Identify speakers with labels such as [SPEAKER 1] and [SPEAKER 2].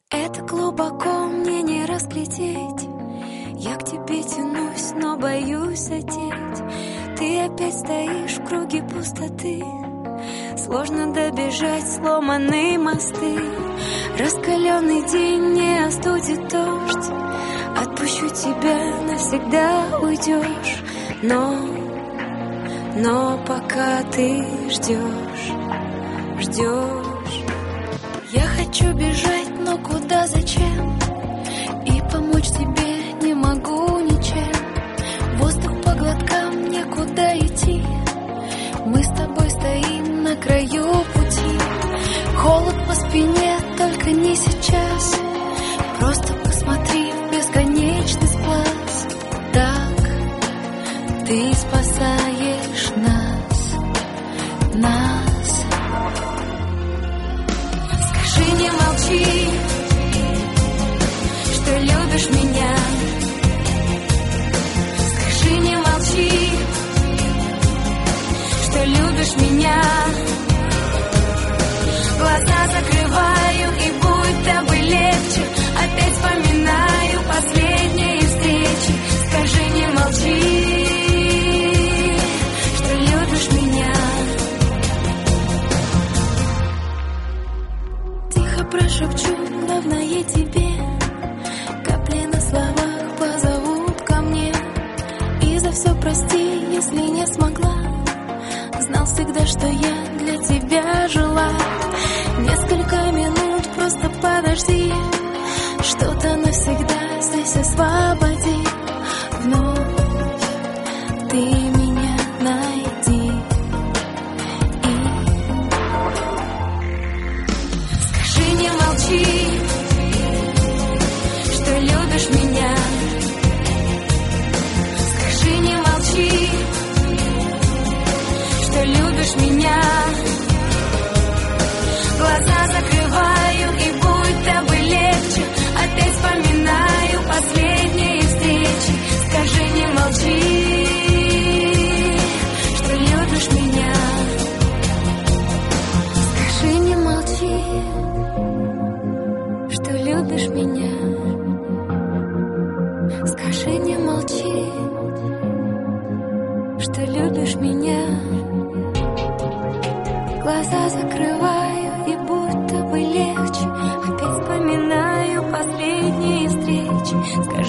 [SPEAKER 1] Это глубоко мне не разглядеть. Я к тебе тянусь, но боюсь задеть. Ты опять стоишь в круге пустоты. Сложно добежать, сломанные мосты. Раскаленный день не остудит дождь. Отпущу тебя, навсегда уйдешь. Но пока ты ждешь. Я хочу бежать, но куда, зачем? И помочь тебе не могу ничем. Воздух по глоткам, некуда идти. Мы с тобой стоим на краю пути. Холод по спине, только не сейчас. Просто посмотри в бесконечность глаз. Так ты спасаешь нас. Скажи, не молчи, что любишь меня. Скажи, не молчи, что любишь меня. Глаза закрываю, и будто бы легче. Опять вспоминаю последние встречи. Скажи, не молчи, что любишь меня. Тихо прошепчу, главное тебе. Капли на словах позовут ко мне. И за все прости, если не смогла. Знал всегда, что я для тебя жила. Несколько минут, просто подожди. Что-то навсегда здесь освободи. Вновь ты меня найди. Скажи, не молчи, что любишь меня. Скажи, не молчи, что любишь меня. Глаза закрываю, и будто бы легче. Опять вспоминаю последние встречи. Скажи, не молчи, что любишь меня. Скажи, не молчи, что любишь меня. Скажи, не молчи, что любишь меня. Глаза закрываю, и будто бы легче. Опять вспоминаю последние встречи. Скажи,